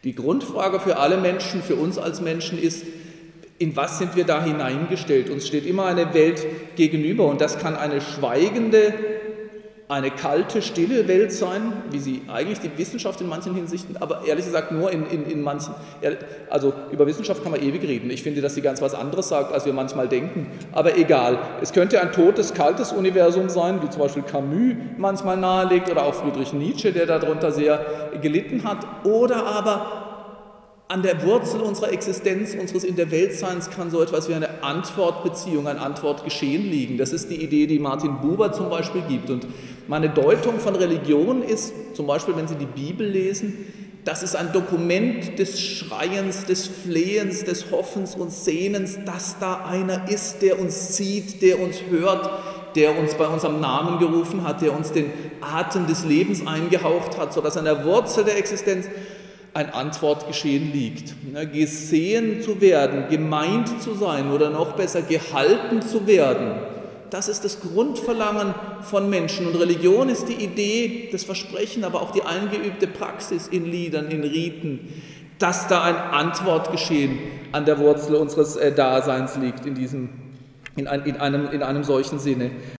Die Grundfrage für alle Menschen, für uns als Menschen ist, in was sind wir da hineingestellt? Uns steht immer eine Welt gegenüber und das kann eine schweigende, eine kalte, stille Welt sein, wie sie eigentlich die Wissenschaft in manchen Hinsichten, aber ehrlich gesagt nur in manchen, also über Wissenschaft kann man ewig reden. Ich finde, dass sie ganz was anderes sagt, als wir manchmal denken, aber egal. Es könnte ein totes, kaltes Universum sein, wie zum Beispiel Camus manchmal nahelegt oder auch Friedrich Nietzsche, der darunter sehr gelitten hat, oder aber an der Wurzel unserer Existenz, unseres In der Weltseins kann so etwas wie eine Antwortbeziehung, ein Antwortgeschehen liegen. Das ist die Idee, die Martin Buber zum Beispiel gibt. Und meine Deutung von Religion ist, zum Beispiel, wenn Sie die Bibel lesen, das ist ein Dokument des Schreiens, des Flehens, des Hoffens und Sehnens, dass da einer ist, der uns sieht, der uns hört, der uns bei unserem Namen gerufen hat, der uns den Atem des Lebens eingehaucht hat, sodass an der Wurzel der Existenz ein Antwortgeschehen liegt. Gesehen zu werden, gemeint zu sein oder noch besser gehalten zu werden, das ist das Grundverlangen von Menschen. Und Religion ist die Idee, das Versprechen, aber auch die eingeübte Praxis in Liedern, in Riten, dass da ein Antwortgeschehen an der Wurzel unseres Daseins liegt in einem solchen Sinne.